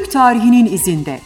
Türk tarihinin izinde.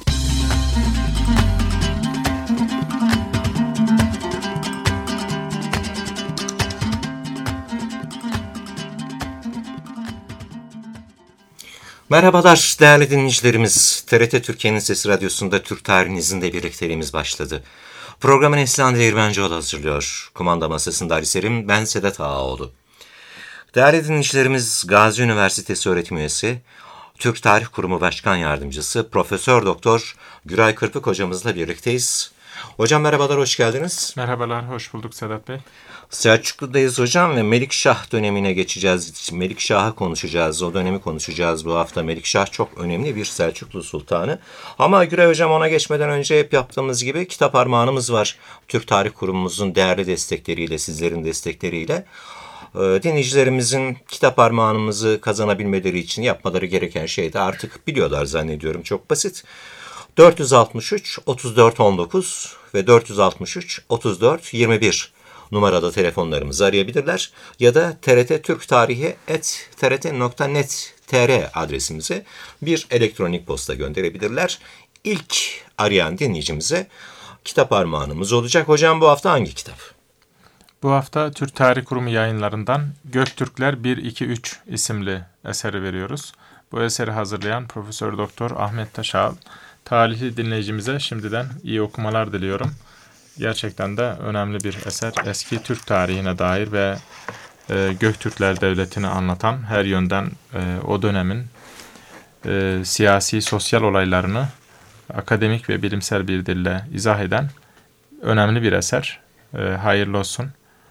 Merhabalar değerli dinleyicilerimiz. TRT Türkiye'nin Sesi Radyosu'nda Türk Tarihin izinde birlikteliğimiz başladı. Programı Neslihan Değirmencioğlu hazırlıyor. Kumanda masasında Ali Serim, ben Sedat Ağaoğlu. Değerli dinleyicilerimiz, Gazi Üniversitesi öğretim üyesi, Türk Tarih Kurumu Başkan Yardımcısı Profesör Doktor Güray Kırpık hocamızla birlikteyiz. Hocam merhabalar, hoş geldiniz. Merhabalar, hoş bulduk Sedat Bey. Selçuklu'dayız hocam ve Melikşah dönemine geçeceğiz. Melikşah'ı konuşacağız, o dönemi konuşacağız bu hafta. Melikşah çok önemli bir Selçuklu sultanı. Ama Güray hocam, ona geçmeden önce hep yaptığımız gibi kitap armağanımız var. Türk Tarih Kurumumuzun değerli destekleriyle, sizlerin destekleriyle. Dinleyicilerimizin kitap armağanımızı kazanabilmeleri için yapmaları gereken şey de artık biliyorlar zannediyorum, çok basit. 463 34 19 ve 463 34 21 numarada telefonlarımızı arayabilirler ya da trttürktarihi@trt.net.tr adresimize bir elektronik posta gönderebilirler. İlk arayan dinleyicimize kitap armağanımız olacak. Hocam, bu hafta hangi kitap? Bu hafta Türk Tarih Kurumu yayınlarından Göktürkler 1-2-3 isimli eseri veriyoruz. Bu eseri hazırlayan Profesör Doktor Ahmet Taşal. Talihli dinleyicimize şimdiden iyi okumalar diliyorum. Gerçekten de önemli bir eser. Eski Türk tarihine dair ve Göktürkler Devleti'ni anlatan, her yönden o dönemin siyasi, sosyal olaylarını akademik ve bilimsel bir dille izah eden önemli bir eser. Hayırlı olsun.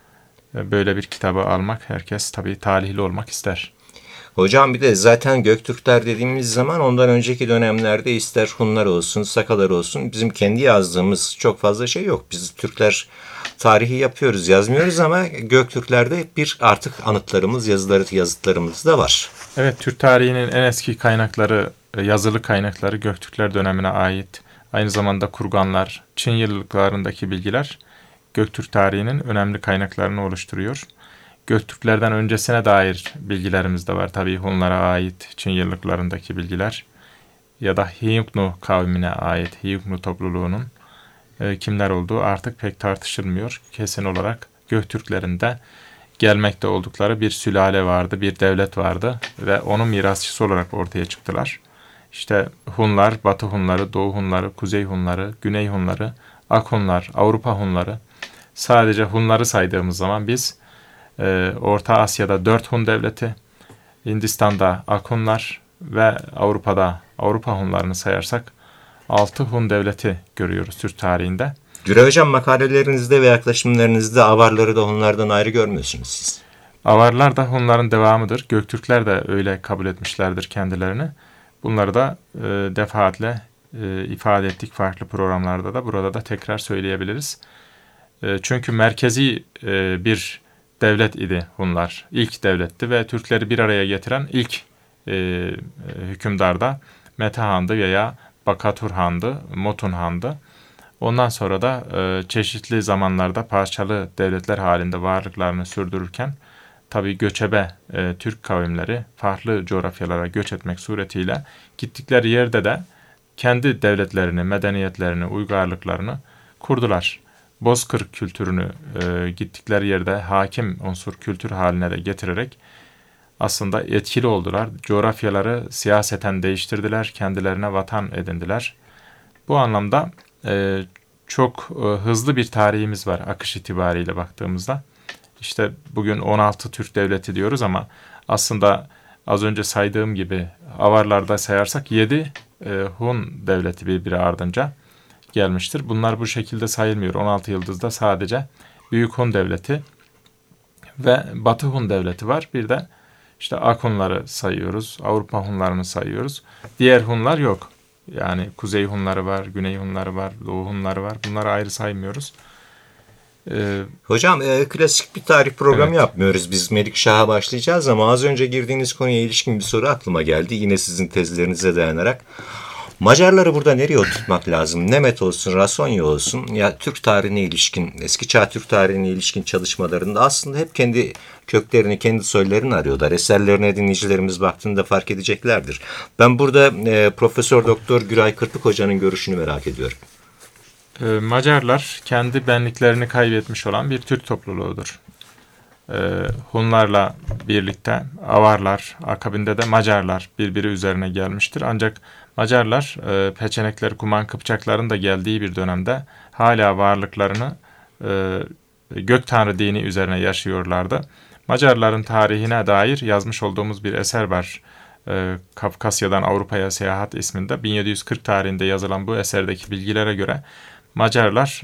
Böyle bir kitabı almak, herkes tabii talihli olmak ister. Hocam, bir de zaten Göktürkler dediğimiz zaman ondan önceki dönemlerde ister Hunlar olsun, Sakalar olsun, bizim kendi yazdığımız çok fazla şey yok. Biz Türkler tarihi yapıyoruz, yazmıyoruz ama Göktürklerde bir artık anıtlarımız, yazıtlarımız da var. Evet, Türk tarihinin en eski kaynakları, yazılı kaynakları Göktürkler dönemine ait. Aynı zamanda kurganlar, Çin yıllıklarındaki bilgiler Göktürk tarihinin önemli kaynaklarını oluşturuyor. Göktürklerden öncesine dair bilgilerimiz de var. Tabii Hunlara ait Çin yıllıklarındaki bilgiler ya da Hiyungnu kavmine ait Hiyungnu topluluğunun kimler olduğu artık pek tartışılmıyor. Kesin olarak Göktürklerin de gelmekte oldukları bir sülale vardı, bir devlet vardı ve onun mirasçısı olarak ortaya çıktılar. İşte Hunlar, Batı Hunları, Doğu Hunları, Kuzey Hunları, Güney Hunları, Ak Hunlar, Avrupa Hunları. Sadece Hunları saydığımız zaman biz Orta Asya'da 4 Hun devleti, Hindistan'da Ak Hunlar ve Avrupa'da Avrupa Hunlarını sayarsak 6 Hun devleti görüyoruz Türk tarihinde. Güray hocam, makalelerinizde ve yaklaşımlarınızda Avarları da Hunlardan ayrı görmüyorsunuz siz. Avarlar da Hunların devamıdır. Göktürkler de öyle kabul etmişlerdir kendilerini. Bunları da defaatle ifade ettik farklı programlarda da. Burada da tekrar söyleyebiliriz. Çünkü merkezi bir devlet idi Hunlar. İlk devletti ve Türkleri bir araya getiren ilk hükümdar da Mete Han'dı veya Bakatur Han'dı, Motun Han'dı. Ondan sonra da çeşitli zamanlarda parçalı devletler halinde varlıklarını sürdürürken tabii göçebe Türk kavimleri farklı coğrafyalara göç etmek suretiyle gittikleri yerde de kendi devletlerini, medeniyetlerini, uygarlıklarını kurdular. Bozkır kültürünü gittikleri yerde hakim unsur kültür haline de getirerek aslında etkili oldular. Coğrafyaları siyaseten değiştirdiler, kendilerine vatan edindiler. Bu anlamda çok hızlı bir tarihimiz var akış itibariyle baktığımızda. İşte bugün 16 Türk devleti diyoruz ama aslında az önce saydığım gibi Avarlarda sayarsak 7 Hun devleti birbiri ardınca gelmiştir. Bunlar bu şekilde sayılmıyor. 16 yıldızda sadece Büyük Hun Devleti ve Batı Hun Devleti var. Bir de işte Ak Hunları sayıyoruz. Avrupa Hunlarını sayıyoruz. Diğer Hunlar yok. Yani Kuzey Hunları var, Güney Hunları var, Doğu Hunları var. Bunları ayrı saymıyoruz. Hocam, klasik bir tarih programı yapmıyoruz. Biz Melikşah'a başlayacağız ama az önce girdiğiniz konuya ilişkin bir soru aklıma geldi. Yine sizin tezlerinize dayanarak. Macarları burada nereye oturtmak lazım? Nemet olsun, Rasonya olsun, ya Türk tarihine ilişkin, eski çağ Türk tarihine ilişkin çalışmalarında aslında hep kendi köklerini, kendi soylarını arıyorlar. Eserlerine dinleyicilerimiz baktığında fark edeceklerdir. Ben burada Profesör Doktor Güray Kırpık Hoca'nın görüşünü merak ediyorum. Macarlar kendi benliklerini kaybetmiş olan bir Türk topluluğudur. Hunlarla birlikte Avarlar, akabinde de Macarlar birbiri üzerine gelmiştir. Ancak Macarlar Peçenekler, Kuman Kıpçakların da geldiği bir dönemde hala varlıklarını gök tanrı dini üzerine yaşıyorlardı. Macarların tarihine dair yazmış olduğumuz bir eser var. Kafkasya'dan Avrupa'ya Seyahat isminde 1740 tarihinde yazılan bu eserdeki bilgilere göre Macarlar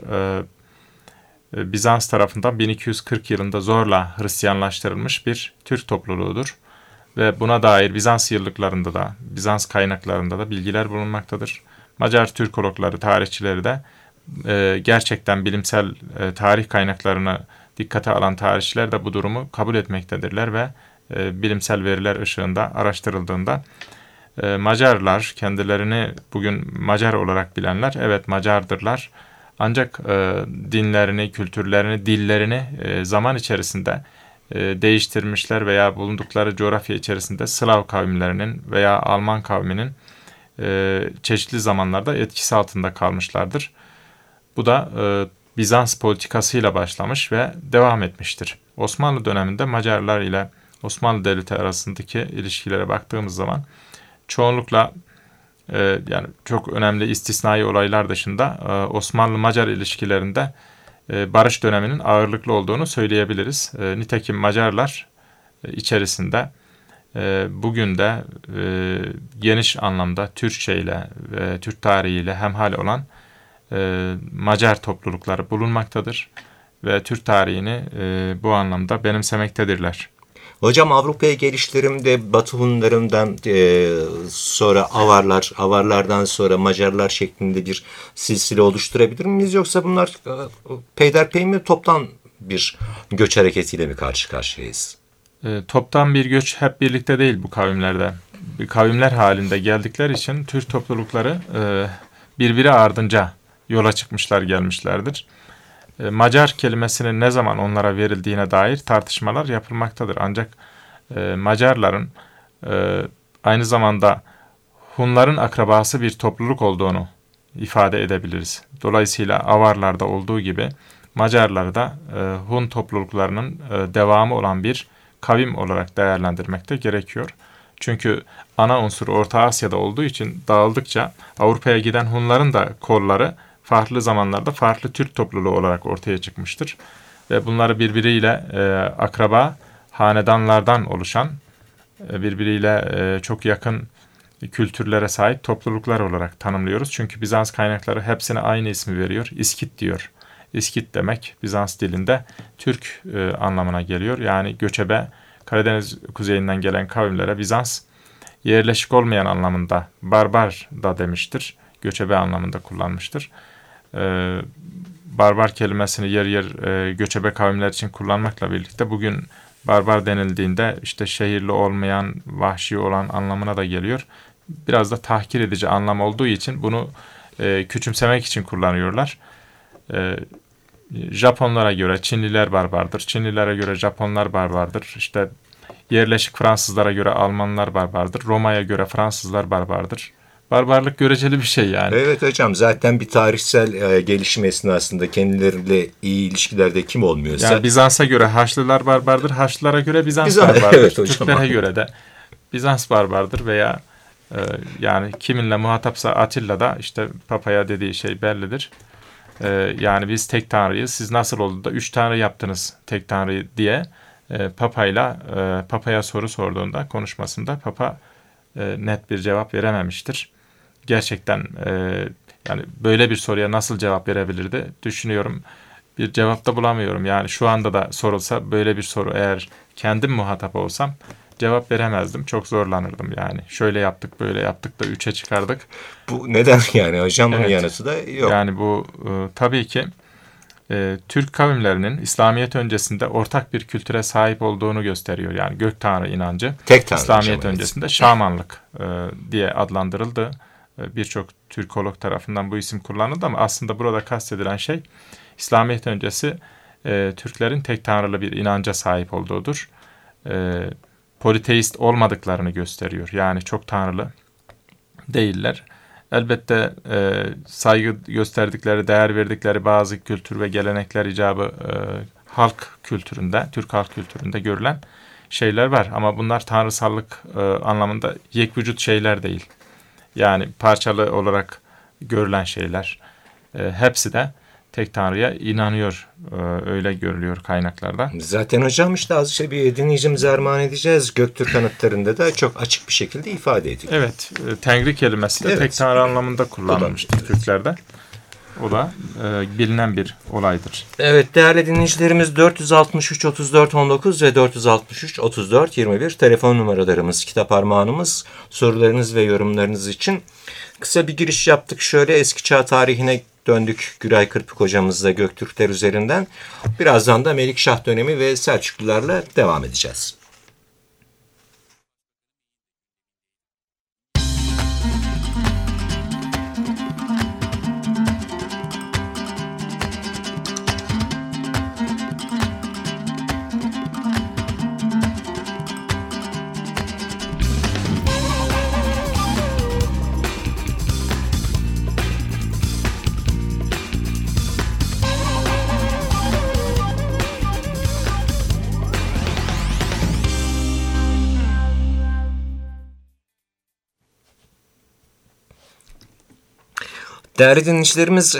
Bizans tarafından 1240 yılında zorla Hristiyanlaştırılmış bir Türk topluluğudur. Ve buna dair Bizans yıllıklarında da, Bizans kaynaklarında da bilgiler bulunmaktadır. Macar Türkologları, tarihçileri de gerçekten bilimsel tarih kaynaklarını dikkate alan tarihçiler de bu durumu kabul etmektedirler ve bilimsel veriler ışığında araştırıldığında Macarlar, kendilerini bugün Macar olarak bilenler, evet Macardırlar. Ancak dinlerini, kültürlerini, dillerini zaman içerisinde değiştirmişler veya bulundukları coğrafya içerisinde Slav kavimlerinin veya Alman kavminin çeşitli zamanlarda etkisi altında kalmışlardır. Bu da Bizans politikasıyla başlamış ve devam etmiştir. Osmanlı döneminde Macarlar ile Osmanlı Devleti arasındaki ilişkilere baktığımız zaman çoğunlukla yani çok önemli istisnai olaylar dışında Osmanlı-Macar ilişkilerinde barış döneminin ağırlıklı olduğunu söyleyebiliriz. Nitekim Macarlar içerisinde bugün de geniş anlamda Türkçe ile ve Türk tarihiyle hemhal olan Macar toplulukları bulunmaktadır ve Türk tarihini bu anlamda benimsemektedirler. Hocam Avrupa'ya gelişlerimde Batı Hunlarından sonra Avarlar, Avarlardan sonra Macarlar şeklinde bir silsile oluşturabilir miyiz? Yoksa bunlar peyderpey mi toptan bir göç hareketiyle mi karşı karşıyayız? Toptan bir göç hep birlikte değil bu kavimlerde. Kavimler halinde geldikleri için Türk toplulukları birbiri ardınca yola çıkmışlar, gelmişlerdir. Macar kelimesinin ne zaman onlara verildiğine dair tartışmalar yapılmaktadır. Ancak Macarların aynı zamanda Hunların akrabası bir topluluk olduğunu ifade edebiliriz. Dolayısıyla Avarlarda olduğu gibi Macarları da Hun topluluklarının devamı olan bir kavim olarak değerlendirmek de gerekiyor. Çünkü ana unsur Orta Asya'da olduğu için dağıldıkça Avrupa'ya giden Hunların da kolları farklı zamanlarda farklı Türk topluluğu olarak ortaya çıkmıştır. Ve bunları birbiriyle akraba hanedanlardan oluşan, birbiriyle çok yakın kültürlere sahip topluluklar olarak tanımlıyoruz. Çünkü Bizans kaynakları hepsine aynı ismi veriyor. İskit diyor. İskit demek Bizans dilinde Türk anlamına geliyor. Yani göçebe Karadeniz kuzeyinden gelen kavimlere Bizans yerleşik olmayan anlamında barbar da demiştir. Göçebe anlamında kullanmıştır. Barbar kelimesini yer yer göçebe kavimler için kullanmakla birlikte bugün barbar denildiğinde işte şehirli olmayan, vahşi olan anlamına da geliyor. Biraz da tahkir edici anlam olduğu için bunu küçümsemek için kullanıyorlar. Japonlara göre Çinliler barbardır, Çinlilere göre Japonlar barbardır. İşte yerleşik Fransızlara göre Almanlar barbardır, Roma'ya göre Fransızlar barbardır. Barbarlık göreceli bir şey yani. Evet hocam, zaten bir tarihsel gelişim esnasında kendileriyle iyi ilişkilerde kim olmuyorsa. Yani Bizans'a göre Haçlılar barbardır, Haçlılara göre Bizans barbardır. Evet, Türklere göre de Bizans barbardır veya yani kiminle muhatapsa Atilla da işte Papa'ya dediği şey bellidir. Yani biz tek tanrıyız, siz nasıl oldu da 3 tanrı yaptınız tek tanrıyı diye Papa'ya soru sorduğunda konuşmasında Papa net bir cevap verememiştir. Gerçekten yani böyle bir soruya nasıl cevap verebilirdi düşünüyorum. Bir cevap da bulamıyorum. Yani şu anda da sorulsa böyle bir soru, eğer kendim muhatap olsam cevap veremezdim. Çok zorlanırdım yani. Şöyle yaptık, böyle yaptık da 3'e çıkardık. Bu neden yani hocam? Bunun yanıtı da yok. Yani bu tabii ki Türk kavimlerinin İslamiyet öncesinde ortak bir kültüre sahip olduğunu gösteriyor. Yani gök tanrı inancı Tek tanrı İslamiyet öncesinde şamanlık diye adlandırıldı. Birçok Türkolog tarafından bu isim kullanıldı ama aslında burada kastedilen şey İslamiyet öncesi Türklerin tek tanrılı bir inanca sahip olduğudur. Politeist olmadıklarını gösteriyor. Yani çok tanrılı değiller. Elbette saygı gösterdikleri, değer verdikleri bazı kültür ve gelenekler icabı halk kültüründe, Türk halk kültüründe görülen şeyler var. Ama bunlar tanrısallık anlamında yekvücut şeyler değil. Yani parçalı olarak görülen şeyler. Hepsi de tek tanrıya inanıyor. Öyle görülüyor kaynaklarda. Zaten hocam işte az şey bir dinleyicimize armağan edeceğiz. Göktürk anıtlarında da çok açık bir şekilde ifade ediliyor. Evet. Tengri kelimesi de tek tanrı anlamında kullanılmıştır Türklerde. O da bilinen bir olaydır. Evet değerli dinleyicilerimiz 463 34 19 ve 463 34 21 telefon numaralarımız, kitap armağanımız, sorularınız ve yorumlarınız için. Kısa bir giriş yaptık. Şöyle eski çağ tarihine döndük Güray Kırpık hocamızla Göktürkler üzerinden. Birazdan da Melikşah dönemi ve Selçuklularla devam edeceğiz. Değerli dinleyicilerimiz,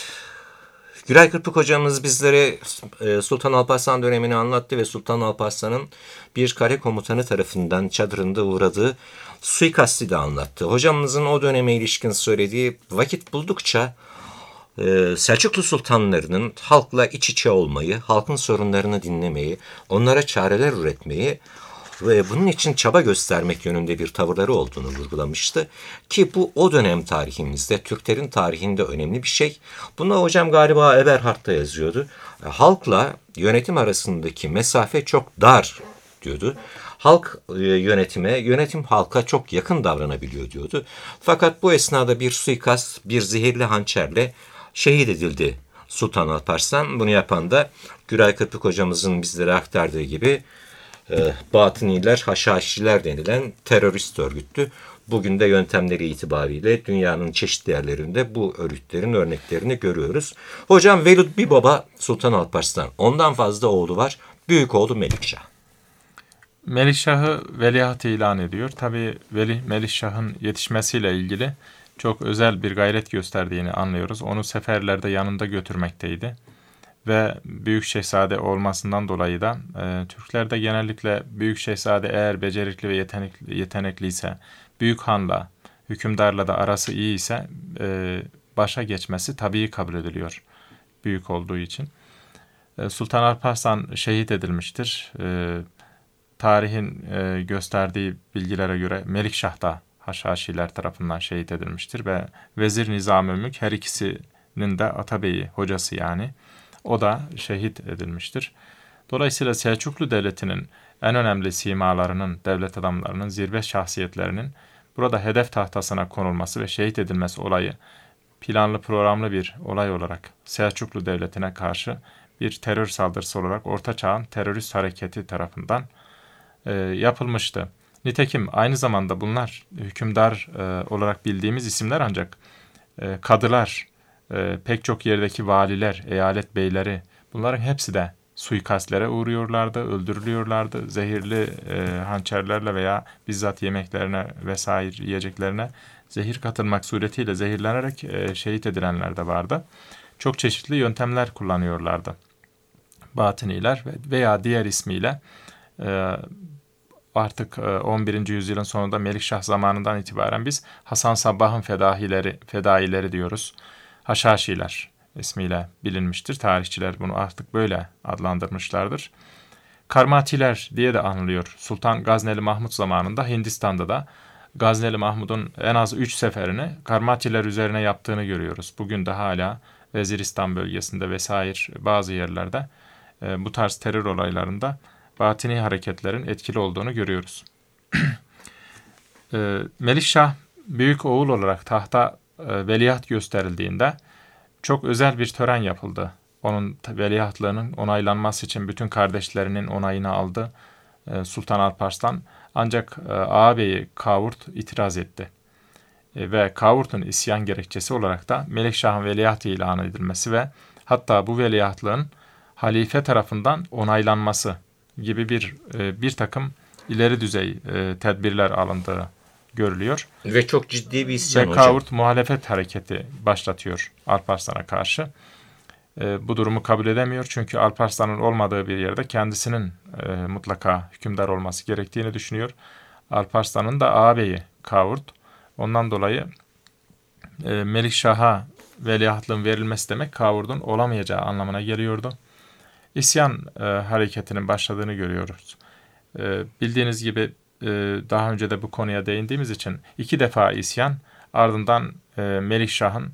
Güray Kırpık hocamız bizlere Sultan Alparslan dönemini anlattı ve Sultan Alparslan'ın bir kare komutanı tarafından çadırında uğradığı suikasti de anlattı. Hocamızın o döneme ilişkin söylediği vakit buldukça Selçuklu sultanlarının halkla iç içe olmayı, halkın sorunlarını dinlemeyi, onlara çareler üretmeyi ve bunun için çaba göstermek yönünde bir tavırları olduğunu vurgulamıştı. Ki bu o dönem tarihimizde, Türklerin tarihinde önemli bir şey. Bunu hocam galiba Eberhard'da yazıyordu. Halkla yönetim arasındaki mesafe çok dar diyordu. Halk yönetime, yönetim halka çok yakın davranabiliyor diyordu. Fakat bu esnada bir suikast, bir zehirli hançerle şehit edildi Sultan Alparslan. Bunu yapan da Güray Kırpık hocamızın bizlere aktardığı gibi Batıniler, Haşhaşiler denilen terörist örgüttü. Bugün de yöntemleri itibariyle dünyanın çeşitli yerlerinde bu örgütlerin örneklerini görüyoruz. Hocam Velud bir baba Sultan Alparslan. Ondan fazla oğlu var. Büyük oğlu Melikşah. Melikşah'ı veliaht ilan ediyor. Tabii Melikşah'ın yetişmesiyle ilgili çok özel bir gayret gösterdiğini anlıyoruz. Onu seferlerde yanında götürmekteydi. Ve Büyük Şehzade olmasından dolayı da Türklerde genellikle Büyük Şehzade eğer becerikli ve yetenekliyse, büyük hanla, hükümdarla da arası iyi ise başa geçmesi tabii kabul ediliyor büyük olduğu için. Sultan Alparslan şehit edilmiştir. Tarihin gösterdiği bilgilere göre Melikşah da Haşhaşiler tarafından şehit edilmiştir ve Vezir Nizamülmülk her ikisinin de atabeyi, hocası yani. O da şehit edilmiştir. Dolayısıyla Selçuklu Devleti'nin en önemli simalarının, devlet adamlarının, zirve şahsiyetlerinin burada hedef tahtasına konulması ve şehit edilmesi olayı planlı programlı bir olay olarak Selçuklu Devleti'ne karşı bir terör saldırısı olarak Orta Çağ'ın terörist hareketi tarafından yapılmıştı. Nitekim aynı zamanda bunlar hükümdar olarak bildiğimiz isimler ancak kadılar, pek çok yerdeki valiler, eyalet beyleri bunların hepsi de suikastlere uğruyorlardı, öldürülüyorlardı. Zehirli hançerlerle veya bizzat yemeklerine vesaire yiyeceklerine zehir katılmak suretiyle zehirlenerek şehit edilenler de vardı. Çok çeşitli yöntemler kullanıyorlardı. Batıniler veya diğer ismiyle artık 11. yüzyılın sonunda Melikşah zamanından itibaren biz Hasan Sabbah'ın fedaileri diyoruz. Haşhaşiler ismiyle bilinmiştir. Tarihçiler bunu artık böyle adlandırmışlardır. Karmatiler diye de anılıyor. Sultan Gazneli Mahmud zamanında Hindistan'da da Gazneli Mahmud'un en az 3 seferini Karmatiler üzerine yaptığını görüyoruz. Bugün de hala Veziristan bölgesinde vesaire bazı yerlerde bu tarz terör olaylarında batini hareketlerin etkili olduğunu görüyoruz. Melikşah büyük oğul olarak tahta veliaht gösterildiğinde çok özel bir tören yapıldı. Onun veliahtlığının onaylanması için bütün kardeşlerinin onayını aldı Sultan Alparslan. Ancak ağabeyi Kavurt itiraz etti. Ve Kavurt'un isyan gerekçesi olarak da Melikşah'ın veliahtı ilan edilmesi ve hatta bu veliahtlığın halife tarafından onaylanması gibi bir takım ileri düzey tedbirler alındığı görülüyor. Ve çok ciddi bir isyan ve hocam. Kavurt muhalefet hareketi başlatıyor Alparslan'a karşı. Bu durumu kabul edemiyor çünkü Alparslan'ın olmadığı bir yerde kendisinin mutlaka hükümdar olması gerektiğini düşünüyor. Alparslan'ın da ağabeyi Kavurt. Ondan dolayı Melikşah'a veliahtlığın verilmesi demek Kavurt'un olamayacağı anlamına geliyordu. İsyan hareketinin başladığını görüyoruz. Bildiğiniz gibi daha önce de bu konuya değindiğimiz için 2 defa isyan, ardından Melikşah'ın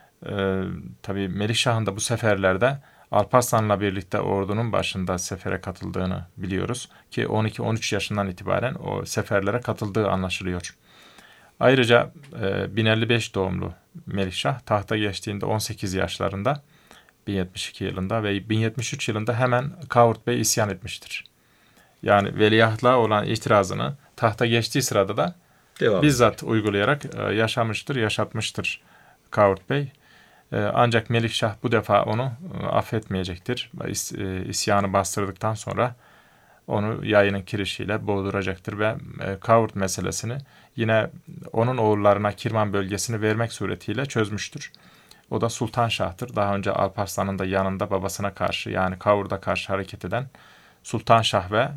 tabii Melikşah'ın da bu seferlerde Alparslan'la birlikte ordunun başında sefere katıldığını biliyoruz ki 12-13 yaşından itibaren o seferlere katıldığı anlaşılıyor. Ayrıca 1055 doğumlu Melikşah tahta geçtiğinde 18 yaşlarında 1072 yılında ve 1073 yılında hemen Kavurt Bey isyan etmiştir. Yani veliahtlığa olan itirazını tahta geçtiği sırada da bizzat uygulayarak yaşatmıştır Kavurt Bey. Ancak Melikşah bu defa onu affetmeyecektir. İsyanı bastırdıktan sonra onu yayının kirişiyle boğduracaktır ve Kavurt meselesini yine onun oğullarına Kirman bölgesini vermek suretiyle çözmüştür. O da Sultan Şah'tır. Daha önce Alparslan'ın da yanında babasına karşı yani Kavurt'a karşı hareket eden Sultan Şah ve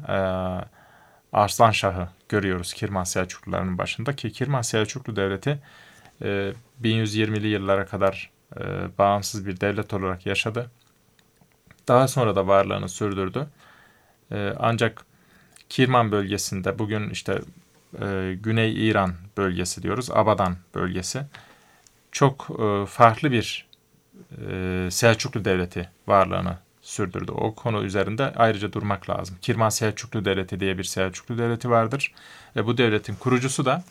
Arslan Şah'ı görüyoruz Kirman Selçuklularının başında ki Kirman Selçuklu Devleti 1120'li yıllara kadar bağımsız bir devlet olarak yaşadı. Daha sonra da varlığını sürdürdü. Ancak Kirman bölgesinde bugün işte Güney İran bölgesi diyoruz, Abadan bölgesi çok farklı bir Selçuklu Devleti varlığını sürdürdü. O konu üzerinde ayrıca durmak lazım. Kirman Selçuklu Devleti diye bir Selçuklu Devleti vardır. Ve bu devletin kurucusu da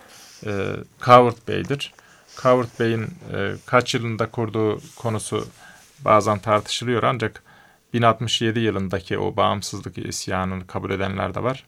Kavurt Bey'dir. Kavurt Bey'in kaç yılında kurduğu konusu bazen tartışılıyor ancak 1067 yılındaki o bağımsızlık isyanını kabul edenler de var.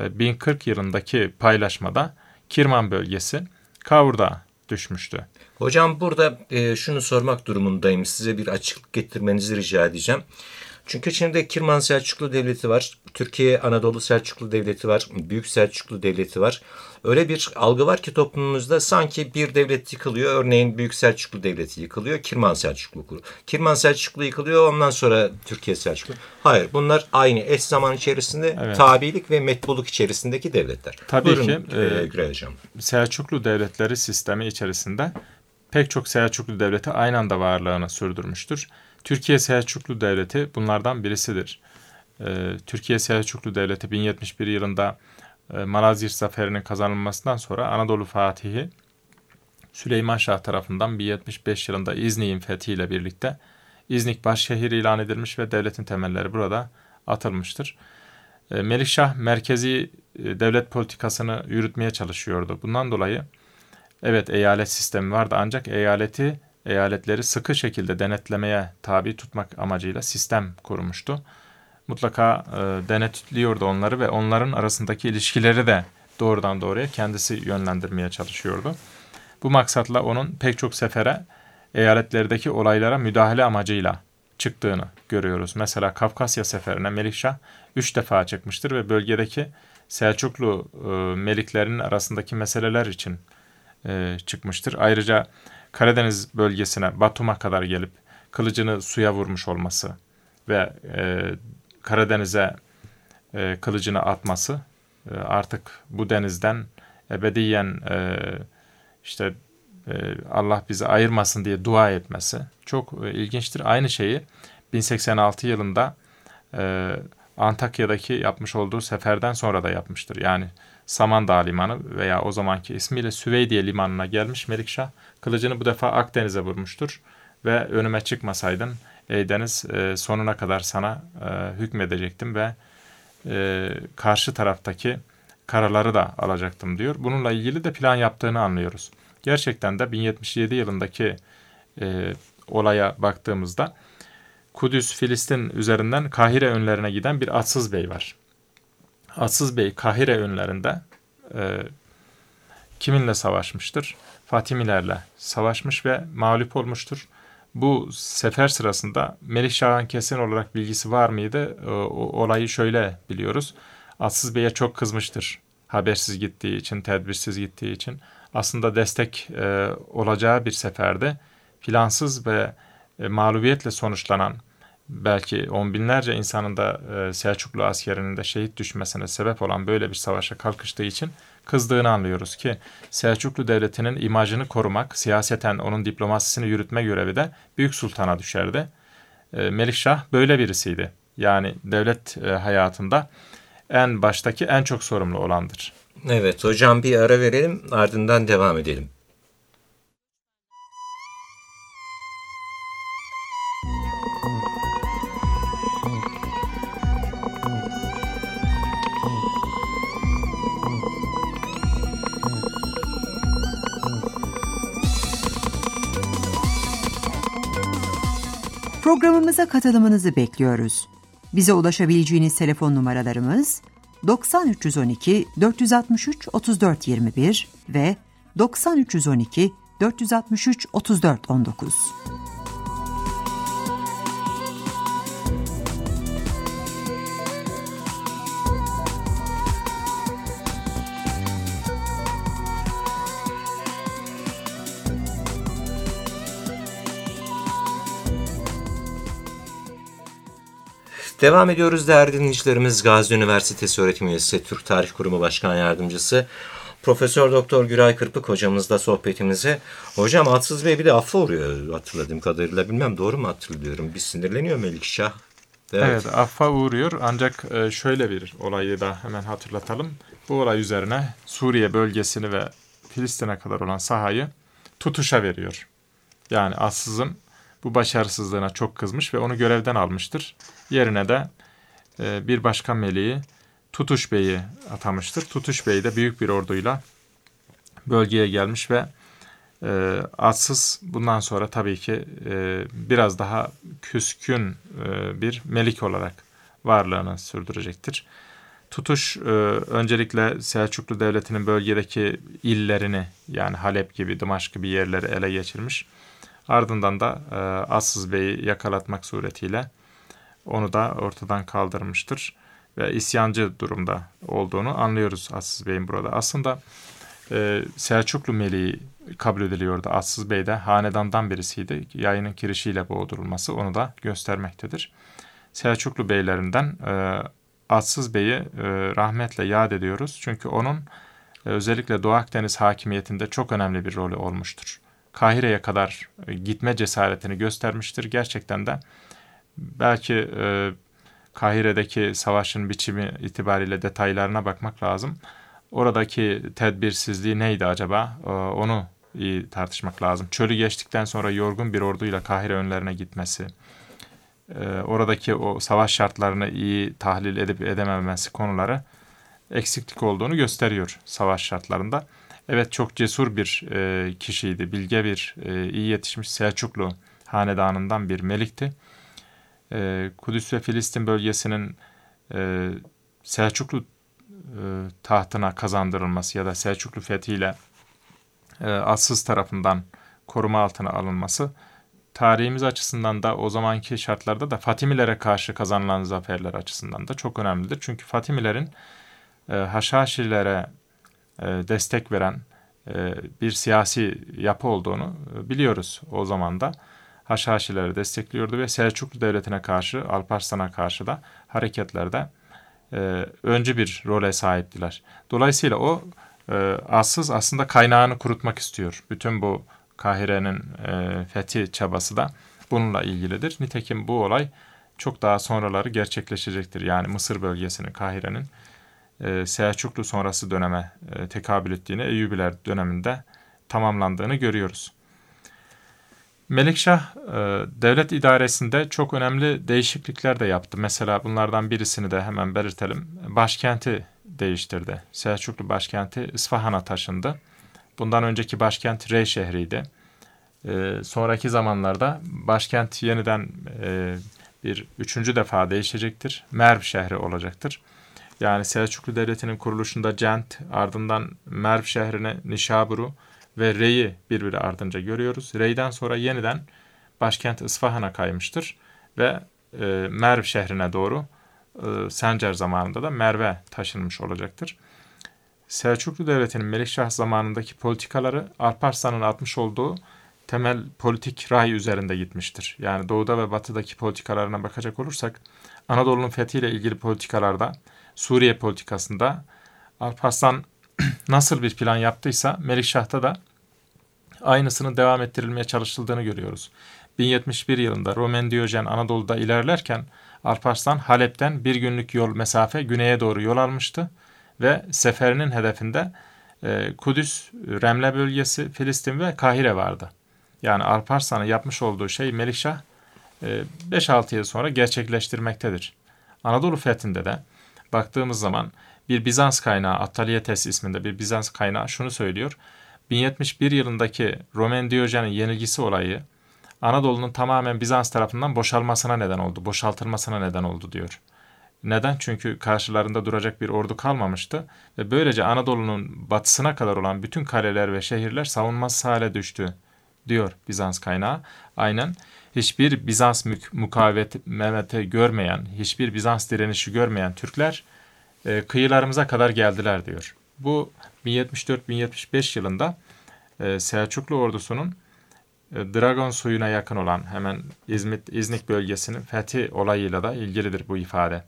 1040 yılındaki paylaşmada Kirman bölgesi Kavurt'a düşmüştü. Hocam burada şunu sormak durumundayım. Size bir açıklık getirmenizi rica edeceğim. Çünkü şimdi Kirman Selçuklu Devleti var. Türkiye Anadolu Selçuklu Devleti var. Büyük Selçuklu Devleti var. Öyle bir algı var ki toplumumuzda sanki bir devlet yıkılıyor. Örneğin Büyük Selçuklu Devleti yıkılıyor. Kirman Selçuklu kuruyor. Kirman Selçuklu yıkılıyor. Ondan sonra Türkiye Selçuklu. Hayır, bunlar aynı eş zaman içerisinde evet. Tabilik ve metbuluk içerisindeki devletler. Tabii buyurun, ki Selçuklu devletleri sistemi içerisinde pek çok Selçuklu devleti aynı anda varlığını sürdürmüştür. Türkiye Selçuklu Devleti bunlardan birisidir. Türkiye Selçuklu Devleti 1071 yılında Malazgirt Zaferi'nin kazanılmasından sonra Anadolu Fatihi Süleyman Şah tarafından 1075 yılında İznik'in fethiyle birlikte İznik başşehir ilan edilmiş ve devletin temelleri burada atılmıştır. Melikşah merkezi devlet politikasını yürütmeye çalışıyordu. Bundan dolayı evet eyalet sistemi vardı ancak eyaletleri sıkı şekilde denetlemeye tabi tutmak amacıyla sistem kurmuştu. Mutlaka denetliyordu onları ve onların arasındaki ilişkileri de doğrudan doğruya kendisi yönlendirmeye çalışıyordu. Bu maksatla onun pek çok sefere eyaletlerdeki olaylara müdahale amacıyla çıktığını görüyoruz. Mesela Kafkasya seferine Melikşah 3 defa çıkmıştır ve bölgedeki Selçuklu meliklerinin arasındaki meseleler için çıkmıştır. Ayrıca Karadeniz bölgesine Batum'a kadar gelip kılıcını suya vurmuş olması ve Karadeniz'e kılıcını atması artık bu denizden ebediyen Allah bizi ayırmasın diye dua etmesi çok ilginçtir. Aynı şeyi 1086 yılında Antakya'daki yapmış olduğu seferden sonra da yapmıştır. Yani Samandağ Limanı veya o zamanki ismiyle Süveydiye Limanı'na gelmiş Melikşah kılıcını bu defa Akdeniz'e vurmuştur ve önüme çıkmasaydın ey deniz sonuna kadar sana hükmedecektim ve karşı taraftaki karaları da alacaktım diyor. Bununla ilgili de plan yaptığını anlıyoruz. Gerçekten de 1077 yılındaki olaya baktığımızda Kudüs, Filistin üzerinden Kahire önlerine giden bir Atsız Bey var. Atsız Bey Kahire önlerinde kiminle savaşmıştır? Fatimilerle savaşmış ve mağlup olmuştur. Bu sefer sırasında Melikşah'ın kesin olarak bilgisi var mıydı? Olayı şöyle biliyoruz. Atsız Bey'e çok kızmıştır. Habersiz gittiği için, tedbirsiz gittiği için. Aslında destek olacağı bir seferde plansız ve mağlubiyetle sonuçlanan, belki on binlerce insanın da Selçuklu askerinin de şehit düşmesine sebep olan böyle bir savaşa kalkıştığı için kızdığını anlıyoruz ki Selçuklu Devleti'nin imajını korumak, siyaseten onun diplomasisini yürütme görevi de Büyük Sultan'a düşerdi. Melikşah böyle birisiydi. Yani devlet hayatında en baştaki en çok sorumlu olandır. Evet hocam, bir ara verelim, ardından devam edelim. Programımıza katılımınızı bekliyoruz. Bize ulaşabileceğiniz telefon numaralarımız 90 312 463 34 21 ve 90 312 463 34 19. Devam ediyoruz değerli dinleyicilerimiz. Gazi Üniversitesi Öğretim Üyesi, Türk Tarih Kurumu Başkan Yardımcısı Profesör Doktor Güray Kırpık hocamızla sohbetimize. Hocam Atsız Bey bir de affa uğruyor hatırladığım kadarıyla. Bilmem doğru mu hatırlıyorum? Bir sinirleniyor Melikşah. Evet, affa uğruyor ancak şöyle bir olayı da hemen hatırlatalım. Bu olay üzerine Suriye bölgesini ve Filistin'e kadar olan sahayı Tutuş'a veriyor. Yani Atsız'ın bu başarısızlığına çok kızmış ve onu görevden almıştır. Yerine de bir başka meleği Tutuş Bey'i atamıştır. Tutuş Bey de büyük bir orduyla bölgeye gelmiş ve Atsız bundan sonra tabii ki biraz daha küskün bir melik olarak varlığını sürdürecektir. Tutuş öncelikle Selçuklu Devleti'nin bölgedeki illerini, yani Halep gibi, Dımaşk gibi yerleri ele geçirmiş. Ardından da Atsız Bey'i yakalatmak suretiyle onu da ortadan kaldırmıştır. Ve isyancı durumda olduğunu anlıyoruz Atsız Bey'in burada. Aslında Selçuklu meleği kabul ediliyordu. Atsız Bey de hanedandan birisiydi. Yayının kirişiyle boğdurulması onu da göstermektedir. Selçuklu beylerinden Atsız Bey'i rahmetle yad ediyoruz. Çünkü onun özellikle Doğu Akdeniz hakimiyetinde çok önemli bir rolü olmuştur. Kahire'ye kadar gitme cesaretini göstermiştir. Gerçekten de belki Kahire'deki savaşın biçimi itibariyle detaylarına bakmak lazım. Oradaki tedbirsizliği neydi acaba? Onu iyi tartışmak lazım. Çölü geçtikten sonra yorgun bir orduyla Kahire önlerine gitmesi, oradaki o savaş şartlarını iyi tahlil edip edememesi konuları eksiklik olduğunu gösteriyor savaş şartlarında. Evet, çok cesur bir kişiydi, bilge bir, iyi yetişmiş Selçuklu hanedanından bir melikti. Kudüs ve Filistin bölgesinin Selçuklu tahtına kazandırılması ya da Selçuklu fethiyle Atsız tarafından koruma altına alınması, tarihimiz açısından da o zamanki şartlarda da Fatimilere karşı kazanılan zaferler açısından da çok önemlidir. Çünkü Fatimilerin Haşhaşilere destek veren bir siyasi yapı olduğunu biliyoruz o zaman da. Haşhaşileri destekliyordu ve Selçuklu Devleti'ne karşı, Alparslan'a karşı da hareketlerde öncü bir role sahiptiler. Dolayısıyla o Atsız aslında kaynağını kurutmak istiyor. Bütün bu Kahire'nin fethi çabası da bununla ilgilidir. Nitekim bu olay çok daha sonraları gerçekleşecektir. Yani Mısır bölgesinin, Kahire'nin Selçuklu sonrası döneme tekabül ettiğini, Eyyubiler döneminde tamamlandığını görüyoruz. Melikşah devlet idaresinde çok önemli değişiklikler de yaptı. Mesela bunlardan birisini de hemen belirtelim. Başkenti değiştirdi. Selçuklu başkenti İsfahan'a taşındı. Bundan önceki başkent Rey şehriydi. Sonraki zamanlarda başkent yeniden bir üçüncü defa değişecektir. Merv şehri olacaktır. Yani Selçuklu Devleti'nin kuruluşunda Cent, ardından Merv şehrini, Nişabur'u ve Rey'i birbiri ardınca görüyoruz. Rey'den sonra yeniden başkent İsfahan'a kaymıştır ve Merv şehrine doğru Sencer zamanında da Merv'e taşınmış olacaktır. Selçuklu Devleti'nin Melikşah zamanındaki politikaları Alparslan'ın atmış olduğu temel politik ray üzerinde gitmiştir. Yani doğuda ve batıdaki politikalarına bakacak olursak Anadolu'nun fethiyle ilgili politikalarda, Suriye politikasında Alparslan nasıl bir plan yaptıysa Melikşah'ta da aynısının devam ettirilmeye çalışıldığını görüyoruz. 1071 yılında Roman Diyojen Anadolu'da ilerlerken Alparslan Halep'ten bir günlük yol mesafe güneye doğru yol almıştı ve seferinin hedefinde Kudüs, Remle bölgesi, Filistin ve Kahire vardı. Yani Alparslan'ın yapmış olduğu şey Melikşah 5-6 yıl sonra gerçekleştirmektedir. Anadolu fethinde de baktığımız zaman bir Bizans kaynağı, Attaliyetes isminde bir Bizans kaynağı şunu söylüyor. 1071 yılındaki Roman Diyojen'in yenilgisi olayı Anadolu'nun tamamen Bizans tarafından boşalmasına neden oldu, boşaltılmasına neden oldu diyor. Neden? Çünkü karşılarında duracak bir ordu kalmamıştı ve böylece Anadolu'nun batısına kadar olan bütün kaleler ve şehirler savunmasız hale düştü diyor Bizans kaynağı. Aynen hiçbir Bizans mukavemeti görmeyen, hiçbir Bizans direnişi görmeyen Türkler kıyılarımıza kadar geldiler diyor. Bu 1074-1075 yılında Selçuklu ordusunun Dragon suyuna yakın olan hemen İznik bölgesinin fethi olayıyla da ilgilidir bu ifade.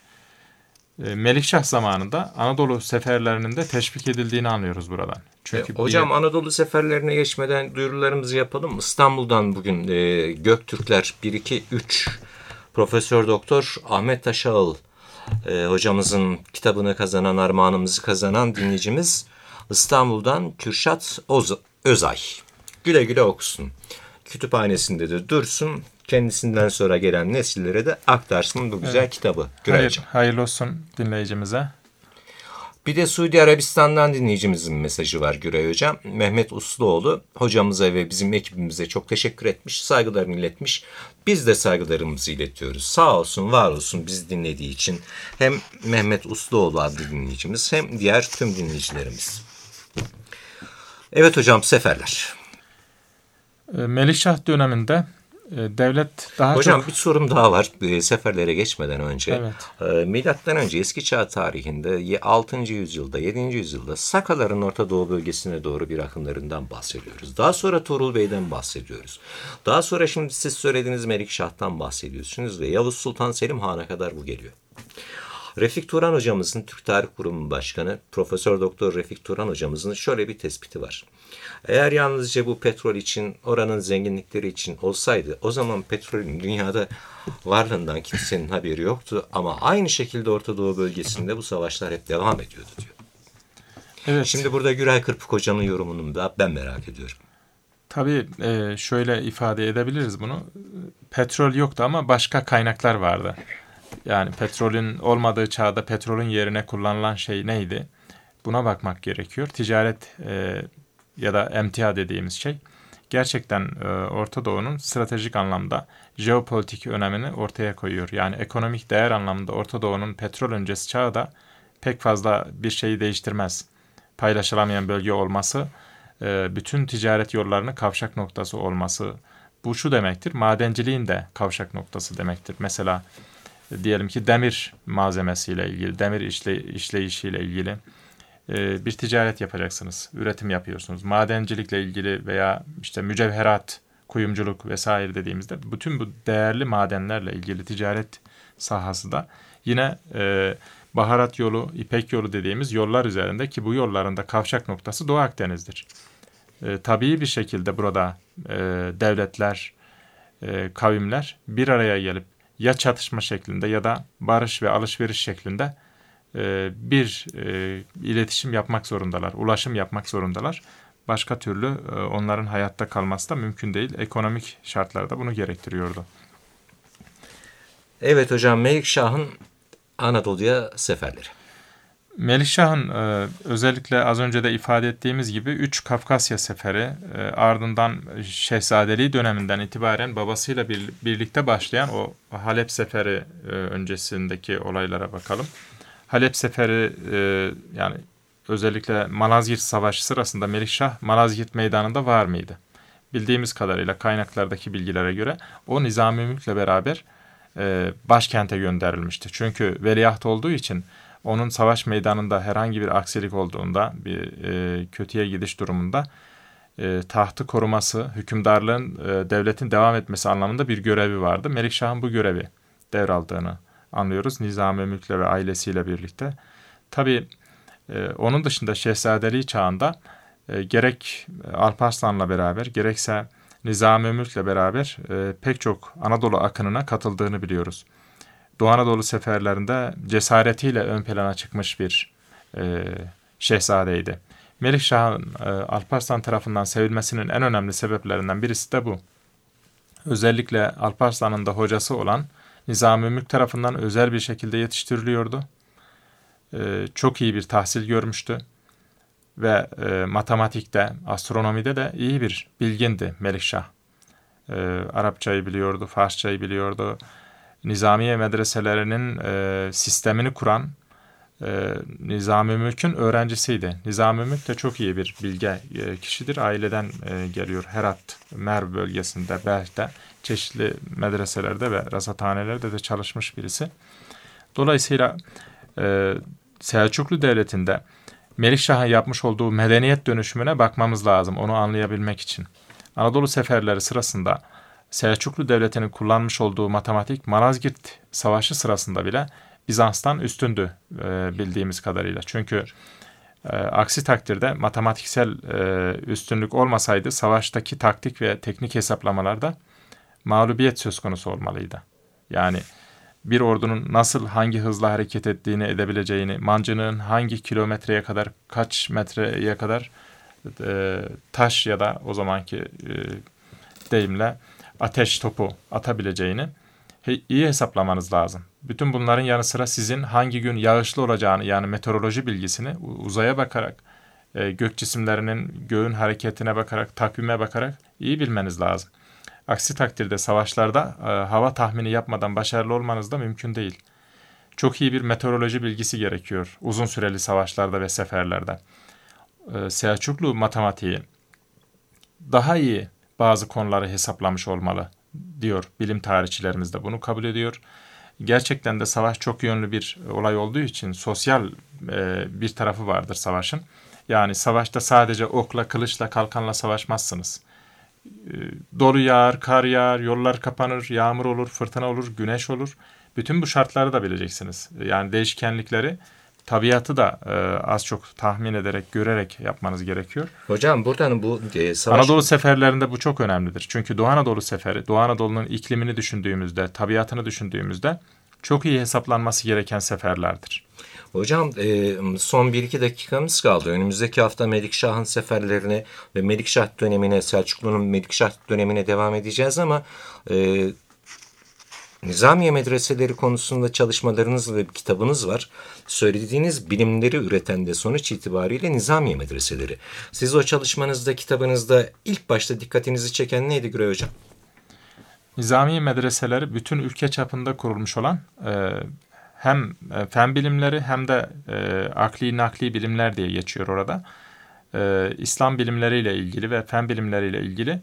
Melikşah zamanında Anadolu seferlerinin de teşvik edildiğini anlıyoruz buradan. Çünkü hocam Anadolu seferlerine geçmeden duyurularımızı yapalım. İstanbul'dan bugün Göktürkler 1-2-3 Profesör Doktor Ahmet Taşağıl hocamızın kitabını kazanan, armağanımızı kazanan dinleyicimiz İstanbul'dan Kürşat Özay. Güle güle okusun. Kütüphanesinde de dursun. Kendisinden sonra gelen nesillere de aktarsın bu güzel kitabı. Hayırlı olsun dinleyicimize. Bir de Suudi Arabistan'dan dinleyicimizin mesajı var Güray Hocam. Mehmet Usluoğlu hocamıza ve bizim ekibimize çok teşekkür etmiş, saygılarını iletmiş. Biz de saygılarımızı iletiyoruz. Sağ olsun, var olsun bizi dinlediği için. Hem Mehmet Usluoğlu adlı dinleyicimiz hem diğer tüm dinleyicilerimiz. Evet hocam, seferler. Melikşah döneminde devlet daha hocam, çok... bir sorum daha var seferlere geçmeden önce. Evet. Milattan önce Eski Çağ tarihinde 6. yüzyılda, 7. yüzyılda Sakaların Orta Doğu bölgesine doğru bir akımlarından bahsediyoruz. Daha sonra Tuğrul Bey'den bahsediyoruz. Daha sonra şimdi siz söylediğiniz Melikşah'tan bahsediyorsunuz ve Yavuz Sultan Selim Han'a kadar bu geliyor. Refik Turan hocamızın, Türk Tarih Kurumu Başkanı Profesör Doktor Refik Turan hocamızın şöyle bir tespiti var. Eğer yalnızca bu petrol için, oranın zenginlikleri için olsaydı o zaman petrolün dünyada varlığından kimsenin haberi yoktu ama aynı şekilde Orta Doğu bölgesinde bu savaşlar hep devam ediyordu diyor. Evet. Şimdi burada Güray Kırpık hocanın yorumunu da ben merak ediyorum. Tabii şöyle ifade edebiliriz bunu. Petrol yoktu ama başka kaynaklar vardı. Yani petrolün olmadığı çağda petrolün yerine kullanılan şey neydi? Buna bakmak gerekiyor. Ticaret ya da emtia dediğimiz şey gerçekten Orta Doğu'nun stratejik anlamda jeopolitik önemini ortaya koyuyor. Yani ekonomik değer anlamında Orta Doğu'nun petrol öncesi çağı da pek fazla bir şeyi değiştirmez. Paylaşılamayan bölge olması, bütün ticaret yollarının kavşak noktası olması, bu şu demektir, madenciliğin de kavşak noktası demektir. Mesela diyelim ki demir malzemesiyle ilgili, demir işleyişiyle ilgili bir ticaret yapacaksınız, üretim yapıyorsunuz. Madencilikle ilgili veya işte mücevherat, kuyumculuk vesaire dediğimizde bütün bu değerli madenlerle ilgili ticaret sahası da yine baharat yolu, İpek yolu dediğimiz yollar üzerinde ki bu yolların da kavşak noktası Doğu Akdeniz'dir. Tabii bir şekilde burada devletler, kavimler bir araya gelip ya çatışma şeklinde ya da barış ve alışveriş şeklinde bir iletişim yapmak zorundalar, ulaşım yapmak zorundalar. Başka türlü onların hayatta kalması da mümkün değil. Ekonomik şartlar da bunu gerektiriyordu. Evet hocam, Melikşah'ın Anadolu'ya seferleri. Melikşah'ın özellikle az önce de ifade ettiğimiz gibi 3 Kafkasya seferi, ardından Şehzadeliği döneminden itibaren babasıyla birlikte başlayan o Halep seferi öncesindeki olaylara bakalım. Halep seferi yani özellikle Malazgirt Savaşı sırasında Melikşah Malazgirt Meydanı'nda var mıydı? Bildiğimiz kadarıyla kaynaklardaki bilgilere göre o Nizami Mülk'le beraber başkente gönderilmişti. Çünkü veliaht olduğu için onun savaş meydanında herhangi bir aksilik olduğunda, bir kötüye gidiş durumunda tahtı koruması, hükümdarlığın, devletin devam etmesi anlamında bir görevi vardı. Melikşah'ın bu görevi devraldığını anlıyoruz Nizami Mülk'le ve ailesiyle birlikte. Tabii onun dışında Şehzadeliği çağında gerek Alparslan'la beraber gerekse Nizami Mülk'le beraber pek çok Anadolu akınına katıldığını biliyoruz. Doğu Anadolu seferlerinde cesaretiyle ön plana çıkmış bir şehzadeydi. Melikşah'ın Alparslan tarafından sevilmesinin en önemli sebeplerinden birisi de bu. Özellikle Alparslan'ın da hocası olan Nizami Mülk tarafından özel bir şekilde yetiştiriliyordu. Çok iyi bir tahsil görmüştü ve matematikte, astronomide de iyi bir bilgindi Melikşah. Arapçayı biliyordu, Farsçayı biliyordu. Nizamiye medreselerinin sistemini kuran Nizami Mülk'ün öğrencisiydi. Nizami Mülk de çok iyi bir bilge kişidir. Aileden geliyor. Herat, Merv bölgesinde, Belh'te çeşitli medreselerde ve rasathanelerde de çalışmış birisi. Dolayısıyla Selçuklu Devleti'nde Melikşah'ın yapmış olduğu medeniyet dönüşümüne bakmamız lazım onu anlayabilmek için. Anadolu seferleri sırasında Selçuklu Devleti'nin kullanmış olduğu matematik Malazgirt Savaşı sırasında bile Bizans'tan üstündü bildiğimiz kadarıyla. Çünkü aksi takdirde matematiksel üstünlük olmasaydı savaştaki taktik ve teknik hesaplamalarda mağlubiyet söz konusu olmalıydı. Yani bir ordunun nasıl hangi hızla hareket ettiğini edebileceğini, mancınığın hangi kilometreye kadar, kaç metreye kadar taş ya da o zamanki deyimle ateş topu atabileceğini iyi hesaplamanız lazım. Bütün bunların yanı sıra sizin hangi gün yağışlı olacağını yani meteoroloji bilgisini uzaya bakarak, gök cisimlerinin göğün hareketine bakarak, takvime bakarak iyi bilmeniz lazım. Aksi takdirde savaşlarda hava tahmini yapmadan başarılı olmanız da mümkün değil. Çok iyi bir meteoroloji bilgisi gerekiyor uzun süreli savaşlarda ve seferlerde. Selçuklu matematiği daha iyi bazı konuları hesaplamış olmalı diyor bilim tarihçilerimiz de bunu kabul ediyor. Gerçekten de savaş çok yönlü bir olay olduğu için sosyal bir tarafı vardır savaşın. Yani savaşta sadece okla, kılıçla, kalkanla savaşmazsınız. Dolu yağar, kar yağar, yollar kapanır, yağmur olur, fırtına olur, güneş olur. Bütün bu şartları da bileceksiniz. Yani değişkenlikleri, tabiatı da az çok tahmin ederek, görerek yapmanız gerekiyor. Hocam buradan bu savaş... Anadolu seferlerinde bu çok önemlidir. Çünkü Doğu Anadolu seferi, Doğu Anadolu'nun iklimini düşündüğümüzde, tabiatını düşündüğümüzde çok iyi hesaplanması gereken seferlerdir. Hocam son 1-2 dakikamız kaldı. Önümüzdeki hafta Melikşah'ın seferlerine ve Melikşah dönemine, Selçuklu'nun Melikşah dönemine devam edeceğiz ama Nizamiye medreseleri konusunda çalışmalarınız ve bir kitabınız var. Söylediğiniz bilimleri üreten de sonuç itibariyle Nizamiye medreseleri. Siz o çalışmanızda, kitabınızda ilk başta dikkatinizi çeken neydi Güray Hocam? Nizamiye medreseleri bütün ülke çapında kurulmuş olan hem fen bilimleri hem de akli nakli bilimler diye geçiyor orada. İslam bilimleriyle ilgili ve fen bilimleriyle ilgili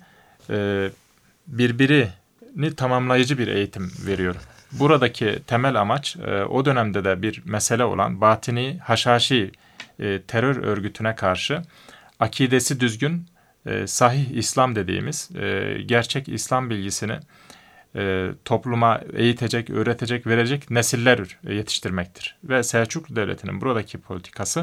birbirini tamamlayıcı bir eğitim veriyor. Buradaki temel amaç o dönemde de bir mesele olan Batini Haşhaşi terör örgütüne karşı akidesi düzgün, sahih İslam dediğimiz gerçek İslam bilgisini topluma eğitecek, öğretecek, verecek nesiller yetiştirmektir. Ve Selçuklu Devleti'nin buradaki politikası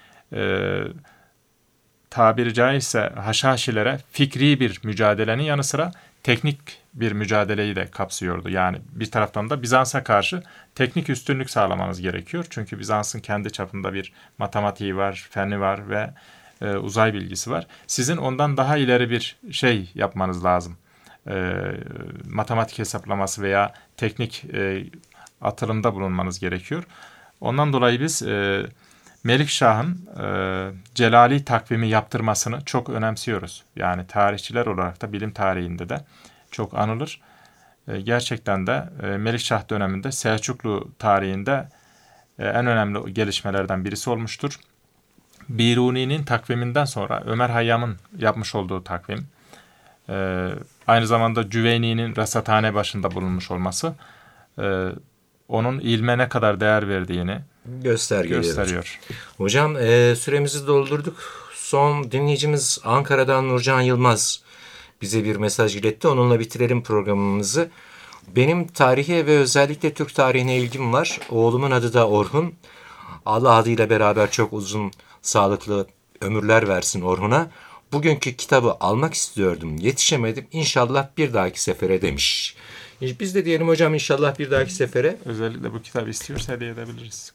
tabiri caizse Haşhaşilere fikri bir mücadelenin yanı sıra teknik bir mücadeleyi de kapsıyordu. Yani bir taraftan da Bizans'a karşı teknik üstünlük sağlamanız gerekiyor. Çünkü Bizans'ın kendi çapında bir matematiği var, feni var ve uzay bilgisi var. Sizin ondan daha ileri bir şey yapmanız lazım. Matematik hesaplaması veya teknik atılımda bulunmanız gerekiyor. Ondan dolayı biz Melikşah'ın Celali takvimi yaptırmasını çok önemsiyoruz. Yani tarihçiler olarak da bilim tarihinde de çok anılır. Gerçekten de Melikşah döneminde Selçuklu tarihinde en önemli gelişmelerden birisi olmuştur. Biruni'nin takviminden sonra Ömer Hayyam'ın yapmış olduğu takvim, aynı zamanda Cüveyni'nin rasathane başında bulunmuş olması onun ilme ne kadar değer verdiğini gösteriyor. Hocam süremizi doldurduk. Son dinleyicimiz Ankara'dan Nurcan Yılmaz bize bir mesaj iletti. Onunla bitirelim programımızı. Benim tarihe ve özellikle Türk tarihine ilgim var. Oğlumun adı da Orhun. Allah adıyla beraber çok uzun, sağlıklı ömürler versin Orhun'a. Bugünkü kitabı almak istiyordum, yetişemedim. İnşallah bir dahaki sefere demiş. Biz de diyelim hocam inşallah bir dahaki sefere. Özellikle bu kitabı istiyorsa hediye edebiliriz.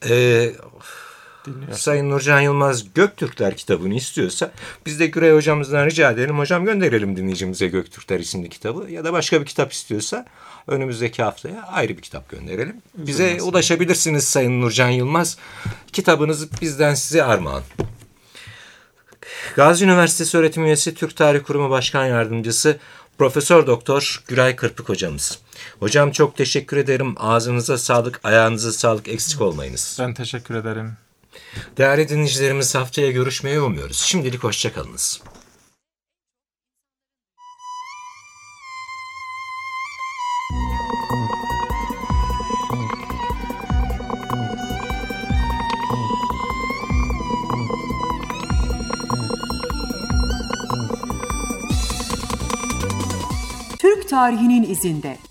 Sayın Nurcan Yılmaz Göktürkler kitabını istiyorsa biz de Güray hocamızdan rica edelim. Hocam gönderelim dinleyicimize Göktürkler isimli kitabı. Ya da başka bir kitap istiyorsa önümüzdeki haftaya ayrı bir kitap gönderelim. Bize ulaşabilirsiniz Sayın Nurcan Yılmaz. Kitabınız bizden size armağan. Gazi Üniversitesi Öğretim Üyesi Türk Tarih Kurumu Başkan Yardımcısı Profesör Doktor Güray Kırpık hocamız. Hocam çok teşekkür ederim. Ağzınıza sağlık, ayağınıza sağlık, eksik olmayınız. Ben teşekkür ederim. Değerli dinleyicilerimiz, haftaya görüşmeyi umuyoruz. Şimdilik hoşça kalınız. Türk tarihinin izinde.